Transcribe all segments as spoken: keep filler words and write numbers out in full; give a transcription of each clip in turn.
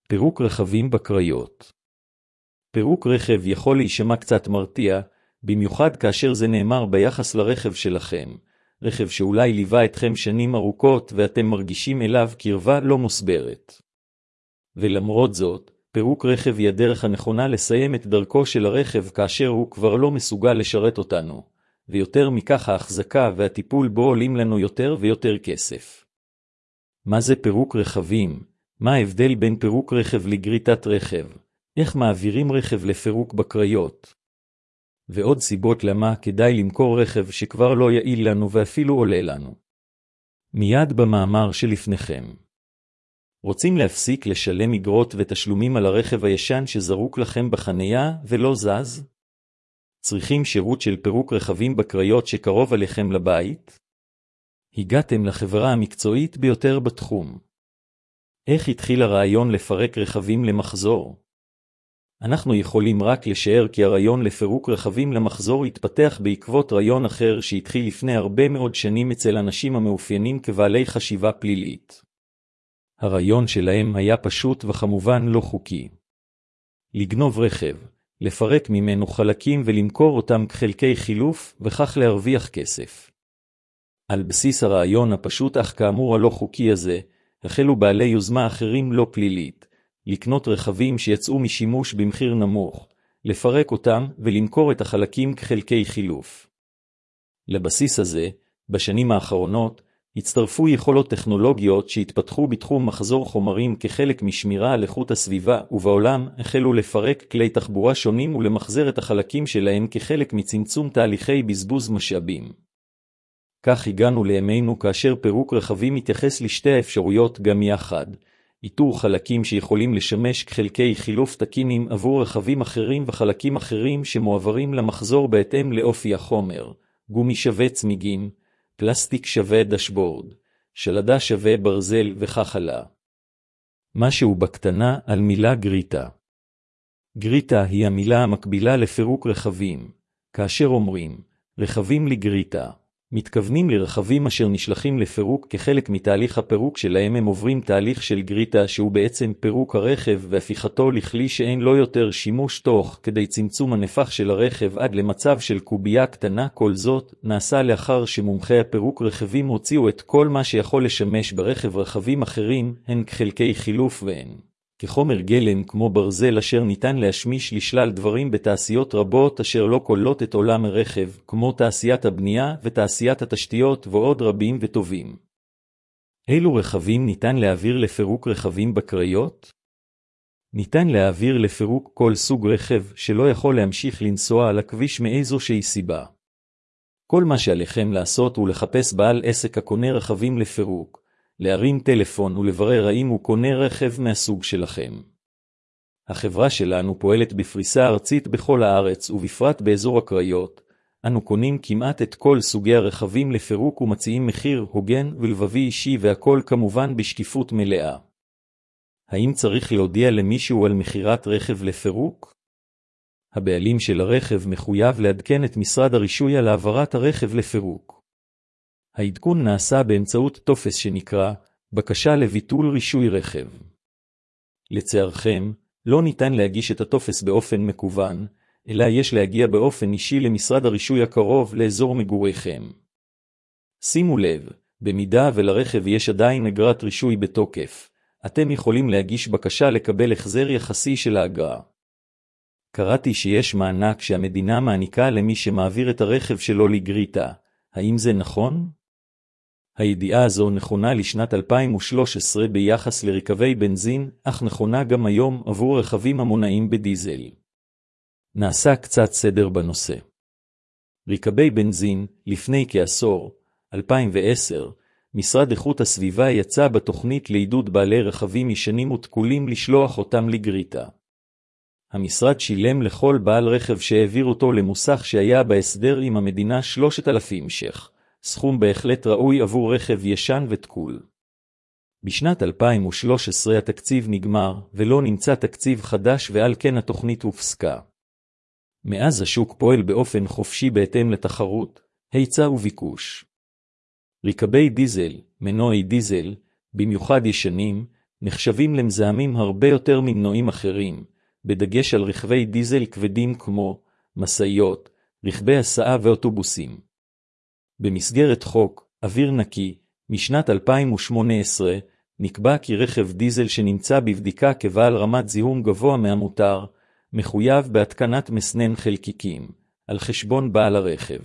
פירוק רכבים בקריות. פירוק רכב יכול להישמע קצת מרתיע, במיוחד כאשר זה נאמר ביחס לרכב שלכם, רכב שאולי ליווה אתכם שנים ארוכות ואתם מרגישים אליו קרבה לא מוסברת. ולמרות זאת, פירוק רכב היא הדרך הנכונה לסיים את דרכו של הרכב כאשר הוא כבר לא מסוגל לשרת אותנו, ויותר מכך ההחזקה והטיפול בו עולים לנו יותר ויותר כסף. מה זה פירוק רכבים? מה ההבדל בין פירוק רכב לגריטת רכב? איך מעבירים רכב לפירוק בקריות? ועוד סיבות למה כדאי למכור רכב שכבר לא יעיל לנו ואפילו עולה לנו. מיד במאמר שלפניכם. רוצים להפסיק לשלם אגרות ותשלומים על הרכב הישן שזרוק לכם בחנייה ולא זז? צריכים שירות של פירוק רכבים בקריות שקרוב עליכם לבית? הגעתם לחברה המקצועית ביותר בתחום. איך התחיל הרעיון לפרק רכבים למחזור? אנחנו יכולים רק לשער כי הרעיון לפירוק רכבים למחזור התפתח בעקבות רעיון אחר שהתחיל לפני הרבה מאוד שנים אצל אנשים המאופיינים כבעלי חשיבה פלילית. הרעיון שלהם היה פשוט וכמובן לא חוקי. לגנוב רכב, לפרק ממנו חלקים ולמכור אותם כחלקי חילוף וכך להרוויח כסף. על בסיס הרעיון הפשוט אך כאמור הלא חוקי הזה, החלו בעלי יוזמה אחרים לא פלילית, לקנות רכבים שיצאו משימוש במחיר נמוך, לפרק אותם ולמכור את החלקים כחלקי חילוף. לבסיס הזה, בשנים האחרונות, הצטרפו יכולות טכנולוגיות שהתפתחו בתחום מחזור חומרים כחלק משמירה על איכות הסביבה, ובעולם החלו לפרק כלי תחבורה שונים ולמחזר את החלקים שלהם כחלק מצמצום תהליכי בזבוז משאבים. כך הגענו לימינו כאשר פירוק רכבים מתייחס לשתי האפשרויות גם יחד, איתור חלקים שיכולים לשמש כחלקי חילוף תקינים עבור רכבים אחרים וחלקים אחרים שמועברים למחזור בהתאם לאופי החומר, גומי שווה צמיגים, פלסטיק שווה דשבורד, שלדה שווה ברזל וכך הלאה. משהו בקטנה על מילה גריטה. גריטה היא המילה המקבילה לפירוק רכבים. כאשר אומרים רכבים לגריטה, מתכוונים לרכבים אשר נשלחים לפירוק כחלק מתהליך הפירוק שלהם הם עוברים תהליך של גריטה שהוא בעצם פירוק הרכב והפיכתו לכלי שאין לו יותר שימוש תוך כדי צמצום הנפח של הרכב עד למצב של קובייה קטנה. כל זאת נעשה לאחר שמומחי הפירוק רכבים הוציאו את כל מה שיכול לשמש ברכב רכבים אחרים, הן כחלקי חילוף והן כחומר גלם כמו ברזל אשר ניתן להשמיש לשלל דברים בתעשיות רבות אשר לא כוללות את עולם הרכב, כמו תעשיית הבנייה ותעשיית התשתיות ועוד רבים וטובים. אילו רכבים ניתן להעביר לפירוק רכבים בקריות? ניתן להעביר לפירוק כל סוג רכב שלא יכול להמשיך לנסוע על הכביש מאיזושהי סיבה. כל מה שעליכם לעשות הוא לחפש בעל עסק הקונה רכבים לפירוק, להרים טלפון ולברר האם הוא קונה רכב מהסוג שלכם. החברה שלנו פועלת בפריסה ארצית בכל הארץ ובפרט באזור הקריות. אנו קונים כמעט את כל סוגי הרכבים לפירוק ומציעים מחיר הוגן ולבבי אישי והכל כמובן בשקיפות מלאה. האם צריך להודיע למישהו על מחירת רכב לפירוק? הבעלים של הרכב מחויב לעדכן את משרד הרישוי על העברת הרכב לפירוק. העדכון נעשה באמצעות טופס שנקרא בקשה לביטול רישוי רכב. לצערכם, לא ניתן להגיש את הטופס באופן מקוון, אלא יש להגיע באופן אישי למשרד הרישוי הקרוב לאזור מגוריכם. שימו לב, במידה ולרכב יש עדיין אגרת רישוי בתוקף, אתם יכולים להגיש בקשה לקבל החזר יחסי של האגרה. קראתי שיש מענק שהמדינה מעניקה למי שמעביר את הרכב שלו לגריטה. האם זה נכון? הידיעה הזו נכונה לשנת אלפיים ושלוש עשרה ביחס לרכבי בנזין, אך נכונה גם היום עבור רכבים המונעים בדיזל. נעשה קצת סדר בנושא. רכבי בנזין, לפני כעשור, אלפיים ועשר, משרד איכות הסביבה יצא בתוכנית לעידוד בעלי רכבים ישנים ותקולים לשלוח אותם לגריטה. המשרד שילם לכל בעל רכב שהעביר אותו למוסך שהיה בהסדר עם המדינה שלושת אלפים ש"ח, סכום בהחלט ראוי עבור רכב ישן ותקול. בשנת אלפיים ושלוש עשרה התקציב נגמר ולא נמצא תקציב חדש ועל כן התוכנית הופסקה. מאז השוק פועל באופן חופשי בהתאם לתחרות, היצע וביקוש. רכבי דיזל, מנועי דיזל, במיוחד ישנים, נחשבים למזהמים הרבה יותר ממנועים אחרים, בדגש על רכבי דיזל כבדים כמו משאיות, רכבי הסעה ואוטובוסים. במסגרת חוק אוויר נקי, משנת אלפיים ושמונה עשרה, נקבע כי רכב דיזל שנמצא בבדיקה כבעל רמת זיהום גבוה מהמותר, מחויב בהתקנת מסנן חלקיקים, על חשבון בעל הרכב.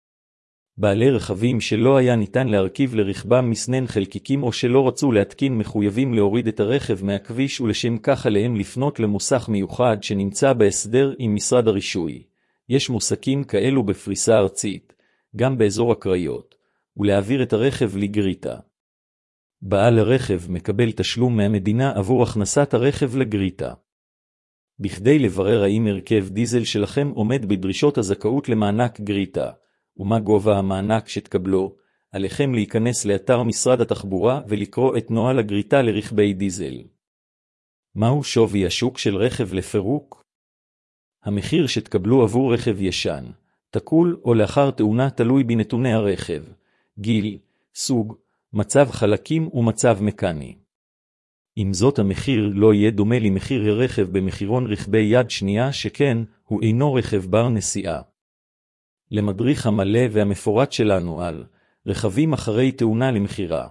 בעלי רכבים שלא היה ניתן להרכיב לרכבם מסנן חלקיקים או שלא רצו להתקין מחויבים להוריד את הרכב מהכביש, ולשם כך עליהם לפנות למוסך מיוחד שנמצא בהסדר עם משרד הרישוי. יש מוסקים כאלו בפריסה ארצית, גם באזור הקריות, ולהעביר את הרכב לגריטה. בעל הרכב מקבל תשלום מהמדינה עבור הכנסת הרכב לגריטה. בכדי לברר האם הרכב דיזל שלכם עומד בדרישות הזכאות למענק גריטה, ומה גובה המענק שתקבלו, עליכם להיכנס לאתר משרד התחבורה ולקרוא את נוהל הגריטה לרכבי דיזל. מהו שווי השוק של רכב לפירוק? המחיר שתקבלו עבור רכב ישן, תקול או לאחר תאונה תלוי בנתוני הרכב, גיל, סוג, מצב חלקים ומצב מקני. עם זאת, המחיר לא יהיה דומה למחיר הרכב במחירון רכבי יד שנייה, שכן הוא אינו רכב בר נסיעה. למדריך המלא והמפורט שלנו על רכבים אחרי תאונה למחירה.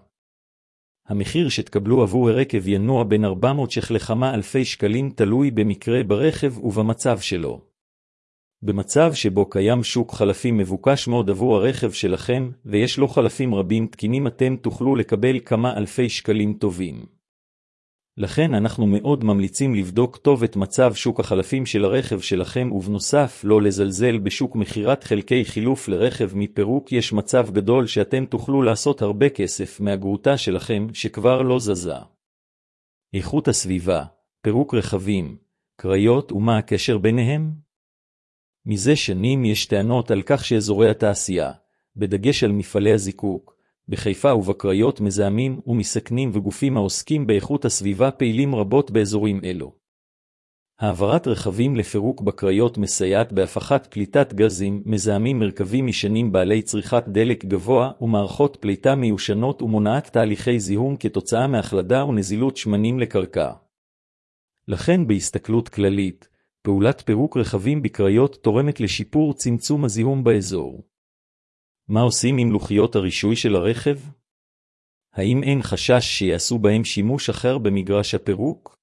המחיר שתקבלו עבור הרכב ינוע בין ארבע מאות ש"ח לכמה אלפי שקלים, תלוי במקרה ברכב ובמצב שלו. במצב שבו קיים שוק חלפים מבוקש מאוד עבור הרכב שלכם, ויש לו חלפים רבים תקינים, אתם תוכלו לקבל כמה אלפי שקלים טובים. לכן אנחנו מאוד ממליצים לבדוק טוב את מצב שוק החלפים של הרכב שלכם, ובנוסף לא לזלזל בשוק מחירת חלקי חילוף לרכב מפירוק. יש מצב גדול שאתם תוכלו לעשות הרבה כסף מהגרוטה שלכם שכבר לא זזה. איכות הסביבה, פירוק רכבים, קריות ומה הקשר ביניהם? מזה שנים יש טענות על כך שאזורי התעשייה, בדגש על מפעלי הזיקוק, בחיפה ובקריות מזהמים ומסכנים, וגופים העוסקים באיכות הסביבה פעילים רבות באזורים אלו. העברת רכבים לפירוק בקריות מסייעת בהפחת פליטת גזים מזהמים, מרכבים ישנים בעלי צריכת דלק גבוה ומערכות פליטה מיושנות, ומונעת תהליכי זיהום כתוצאה מהחלדה ונזילות שמנים לקרקע. לכן בהסתכלות כללית, פעולת פירוק רכבים בקריות תורמת לשיפור צמצום הזיהום באזור. מה עושים עם לוחיות הרישוי של הרכב? האם אין חשש שיעשו בהם שימוש אחר במגרש הפירוק?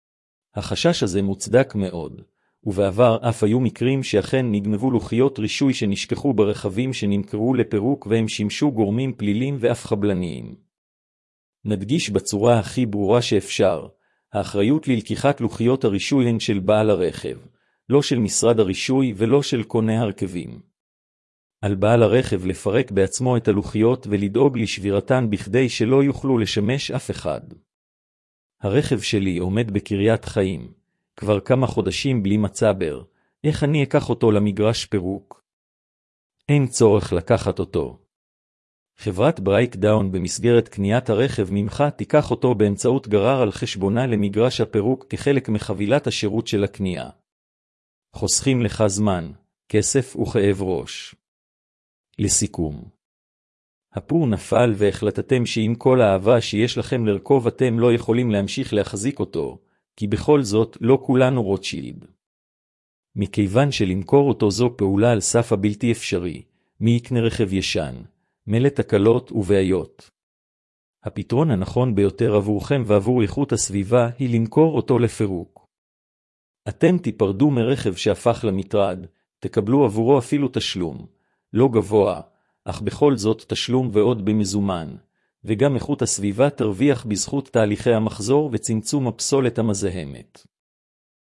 החשש הזה מוצדק מאוד, ובעבר אף היו מקרים שאכן נגנבו לוחיות רישוי שנשכחו ברכבים שנמכרו לפירוק, והם שימשו גורמים פליליים ואף חבלניים. נדגיש בצורה הכי ברורה שאפשר, האחריות ללקיחת לוחיות הרישוי הן של בעל הרכב, לא של משרד הרישוי ולא של קונה הרכבים. על בעל הרכב לפרק בעצמו את הלוחיות ולדאוג לשבירתן בכדי שלא יוכלו לשמש אף אחד. הרכב שלי עומד בקריית חיים, כבר כמה חודשים בלי מצבר, איך אני אקח אותו למגרש פירוק? אין צורך לקחת אותו. חברת ברייקדאון במסגרת קניית הרכב ממך תיקח אותו באמצעות גרר על חשבונה למגרש הפירוק כחלק מחבילת השירות של הקנייה. חוסכים לך זמן, כסף וכאב ראש. לסיכום, הפור נפל והחלטתם שעם כל האהבה שיש לכם לרכוב אתם לא יכולים להמשיך להחזיק אותו, כי בכל זאת לא כולנו רוטשילד. מכיוון שלמכור אותו זו פעולה על סף הבלתי אפשרי, מי יקנה רכב ישן, מלא תקלות ובעיות. הפתרון הנכון ביותר עבורכם ועבור איכות הסביבה היא למכור אותו לפירוק. אתם תיפרדו מרכב שהפך למטרד, תקבלו עבורו אפילו תשלום, לא גבוה, אך בכל זאת תשלום ועוד במזומן, וגם איכות הסביבה תרוויח בזכות תהליכי המחזור וצמצום הפסולת המזהמת.